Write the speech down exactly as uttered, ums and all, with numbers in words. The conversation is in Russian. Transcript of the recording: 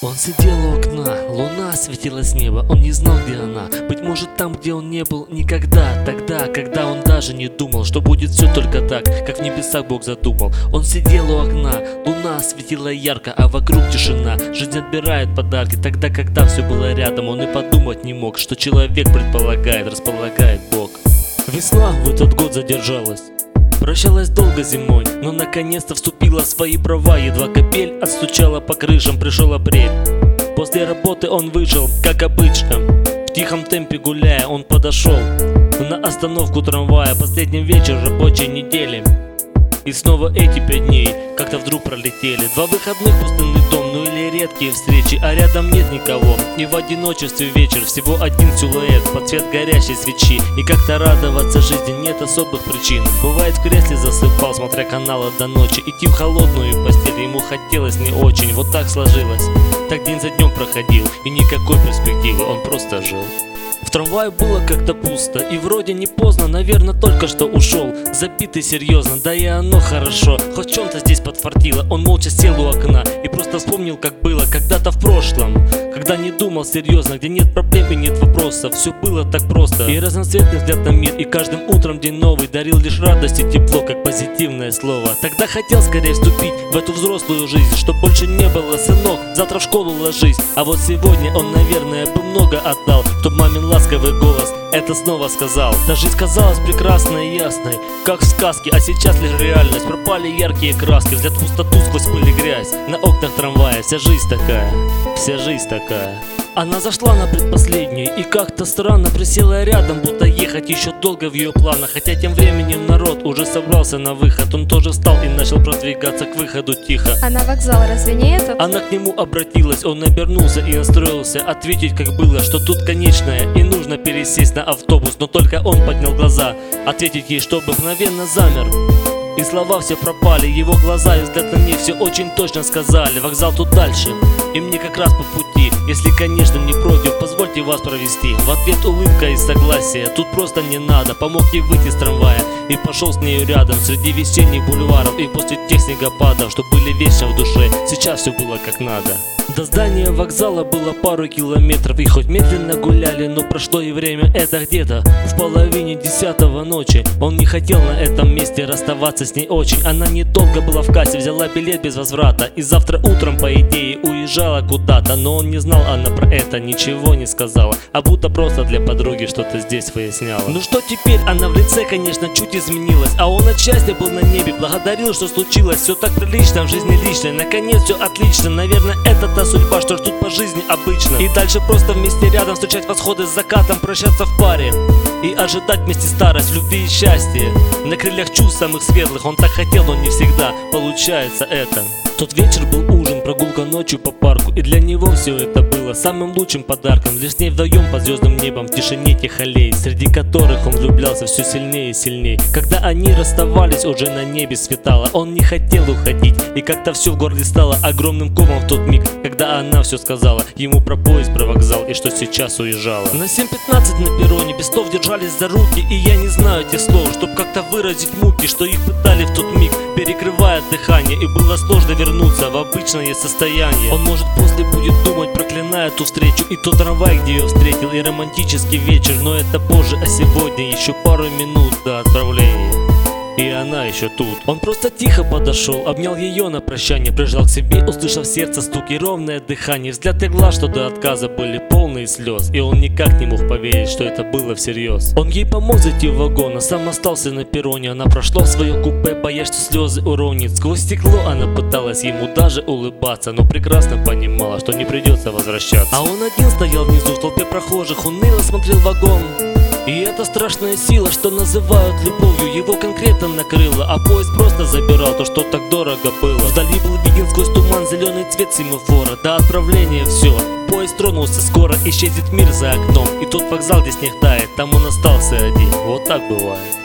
Он сидел у окна, луна светила с неба. Он не знал, где она. Быть может, там, где он не был никогда. Тогда, когда он даже не думал, что будет все только так, как в небесах Бог задумал. Он сидел у окна, луна светила ярко, а вокруг тишина. Жизнь отбирает подарки. Тогда, когда все было рядом, он и подумать не мог, что человек предполагает, располагает Бог. Весна в этот год задержалась. Прощалась долго зимой, но наконец-то вступила в свои права. Едва капель отстучала по крышам, пришел апрель. После работы он вышел, как обычно. В тихом темпе гуляя, он подошел на остановку трамвая. Последний вечер рабочей недели. И снова эти пять дней как-то вдруг пролетели. Два выходных, пустынный дом, ну или редкие встречи, а рядом нет никого. И в одиночестве вечер, всего один силуэт под цвет горящей свечи. И как-то радоваться жизни нет особых причин. Бывает, в кресле засыпал, смотря каналы до ночи. Идти в холодную постель ему хотелось не очень. Вот так сложилось. Так день за днем проходил, и никакой перспективы, он просто жил. В трамвае было как-то пусто, и вроде не поздно, наверное, только что ушел. Забитый серьезно, да и оно хорошо, хоть в чем-то здесь подфартило. Он молча сел у окна и просто вспомнил, как было когда-то в прошлом, когда не думал серьезно, где нет проблем и нет вопросов. Все было так просто, и разноцветный взгляд на мир, и каждым утром день новый дарил лишь радость и тепло, как позитивное слово. Тогда хотел скорее вступить в эту взрослую жизнь, чтоб больше не было: сынок, завтра в школу ложись. А вот сегодня он, наверное, бы много отдал, чтоб мамин ласковый голос это снова сказал. Да жизнь казалась прекрасной и ясной, как в сказке, а сейчас лишь реальность. Пропали яркие краски, взгляд в пустоту сквозь пыль и грязь. На окнах трамвая вся жизнь такая, вся жизнь такая. Она зашла на предпоследнюю и как-то странно присела рядом, будто ехать еще долго в ее планах. Хотя тем временем народ уже собрался на выход. Он тоже встал и начал продвигаться к выходу тихо. А на вокзал разве не этот? Она к нему обратилась, он обернулся и настроился ответить, как было, что тут конечное и нужно пересесть на автобус. Но только он поднял глаза, ответить ей, чтобы мгновенно замер. И слова все пропали, его глаза и взгляд на ней все очень точно сказали: вокзал тут дальше, и мне как раз по пути. Если, конечно, не против, позвольте вас провести. В ответ улыбка и согласие, тут просто не надо. Помог ей выйти с трамвая и пошел с нею рядом среди весенних бульваров. И после тех снегопадов, что были вечно в душе, сейчас все было как надо. До здания вокзала было пару километров, и хоть медленно гуляли, но прошло и время. Это где-то в половине десятого ночи. Он не хотел на этом месте расставаться с ней очень. Она недолго была в кассе, взяла билет без возврата, и завтра утром, по идее, уезжала куда-то. Но он не знал, она про это ничего не сказала, а будто просто для подруги что-то здесь выясняла. Ну что теперь? Она в лице, конечно, чуть изменилась, а он от счастья был на небе, благодарил, что случилось. Все так прилично в жизни личной, наконец все отлично. Наверное, это та судьба, что ждут по жизни обычно. И дальше просто вместе рядом встречать восходы с закатом, прощаться в паре и ожидать вместе старость, любви и счастья. На крыльях чувств самых светлых он так хотел, но не всегда получается это. Тот вечер был ужин, прогулка ночью по парку, и для него все это было самым лучшим подарком. Лишь с ней вдвоем под звездным небом, в тишине тех аллей, среди которых он влюблялся все сильнее и сильнее. Когда они расставались, уже на небе светало. Он не хотел уходить, и как-то все в горле стало огромным комом в тот миг, когда она все сказала ему про поезд, про вокзал и что сейчас уезжала. На семь пятнадцать на перроне без слов держались за руки, и я не знаю тех слов, чтоб как-то выразить муки, что их пытали в тот миг, перекрывая дыхание. И было сложно вернуться в обычное состояние. Он, может, после будет думать, проклиная ту встречу и тот трамвай, где ее встретил, и романтический вечер. Но это позже, а сегодня еще пару минут до отправления, и она еще тут. Он просто тихо подошел, обнял ее на прощание, прижал к себе, услышав сердце стук и ровное дыхание. Взгляд и глаз, что до отказа были полные слез, и он никак не мог поверить, что это было всерьез. Он ей помог зайти в вагон, а сам остался на перроне. Она прошла в свое купе, боясь, что слезы уронит. Сквозь стекло она пыталась ему даже улыбаться, но прекрасно понимала, что не придется возвращаться. А он один стоял внизу в толпе прохожих, уныло смотрел в вагон. И эта страшная сила, что называют любовью, его конкретно накрыло. А поезд просто забирал то, что так дорого было. Вдали был виден сквозь туман зеленый цвет семафора. До отправления все, поезд тронулся скоро, исчезнет мир за окном. И тот вокзал здесь не тает, там он остался один. Вот так бывает.